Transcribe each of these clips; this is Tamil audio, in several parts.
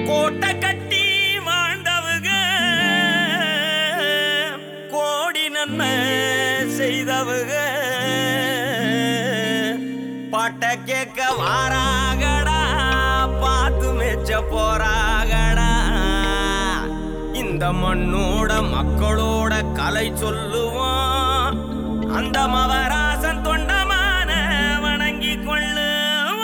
கோட்டை கட்டி வாழ்ந்தவுக கோடி நன்மை செய்தவுக பாட்ட கேட்க வாராகடா பார்த்து மெச்ச போறாகடா இந்த மண்ணோட மக்களோட கலை சொல்லுவோம் அந்த மவராசன் தொண்டமான வணங்கி கொள்ளுவோம்.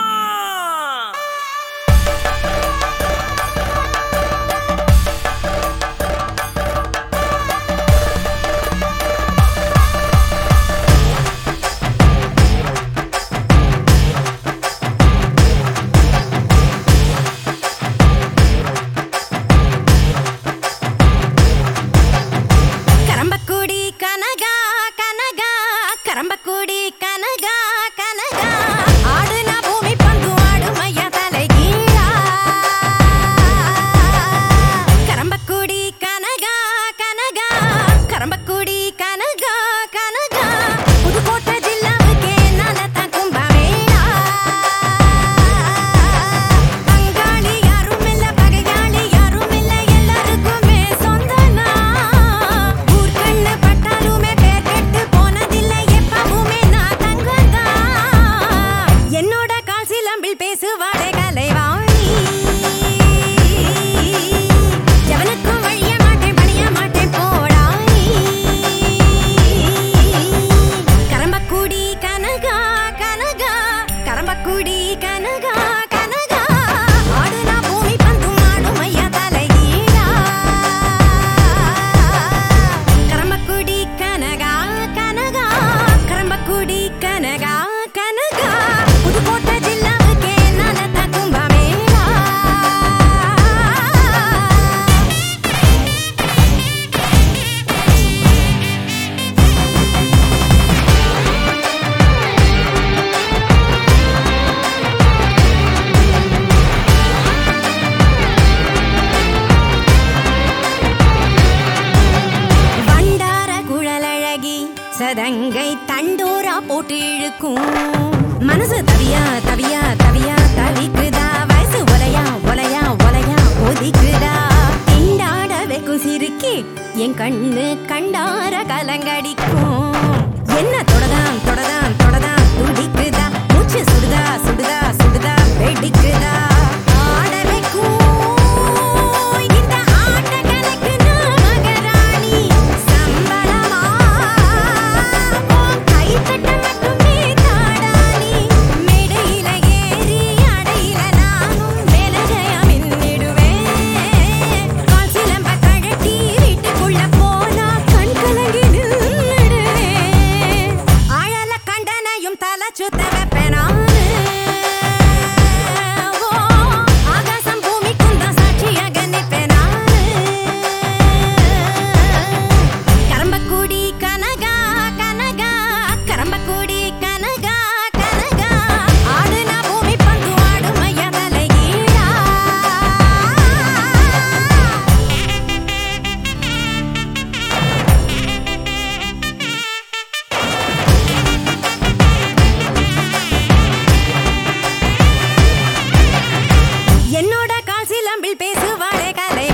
கரம்பக்குடி கனகா கனகா கரம்பக்குடி கனகா கனகா ஆடுனா பூமி பந்து ஆடுமையா தலைகீழா கரம்பக்குடி கனகா கனகா கரம்பக்குடி கனகா கனகா புதுக்கோட்டை ஜில்லாவுக்கே நானத்தான் கும்பமேளா பங்காளி யாரும் இல்ல பகையாளி யாரும் இல்ல எல்லாருக்குமே சொந்தனா ஊர்கண்ணு பட்டாலுமே பேர் கெட்டு போனதில்லை எப்பவுமே நான் தங்கதா என்னோட கால் சிலம்பில் பேசுவாளே கலைவாணி எவனுக்கும் வழிய மாட்டேன் பணிய மாட்டேன் போடாய் கரம்பக்குடி கனகா கனகா கரம்பக்குடி கனகா கனகா ஆடுனா பூமி பந்தும் ஆடுமையா தலைகீழா கரம்பக்குடி கனகா கனகா கரம்பக்குடி கனகா கனகா புதுக்கோட்டை ஜில்லாவுக்கே நானத்தான் கும்பமேளா வண்டார குழலழகி சதங்கை தண்டோரா போட்டு இழுக்கும் மனசு தவியா தவியா தவியா தவிக்குதா வயசு ஒலையா ஒலையா ஒலையா ஒதிக்குதா திண்டாட வெக்கும் சிரிக்கி என் கண்ணு கண்டார கலங்கடிக்கும் என்ன தொடதான் தொடதான் தொடதான் துடிக்குதா மூச்சு சுடுதா சுடுதா சுடுதா வெடிக்குதா ஆட வைக்கும் இந்த ஆட்டக்கலைக்கு நான் மகராணி சம்பளமா உன் கைத்தட்ட மட்டுமே தாடானி மேடையில ஏறி அடையில நானும் மேலஜயா மின்னிடுவேன் கால் சிலம்ப கழட்டி வீட்டுக்குள்ள போனா கண் கலங்கி நின்னுடுவேன் ஆழல கண்டனையும் தலை சுத்த வைப்பேன் நானு ஆகாசம் பூமிக்கும் தான் சாட்சியாக நிற்பேன் நானு கரம்பக்குடி கனகா கனகா கரம்பக்குடி கனகா கனகா ஆடுனா பூமி பந்து ஆடுமையா தலைகீழா என்னோட கால் சிலம்பில் பேசுவாளே கலை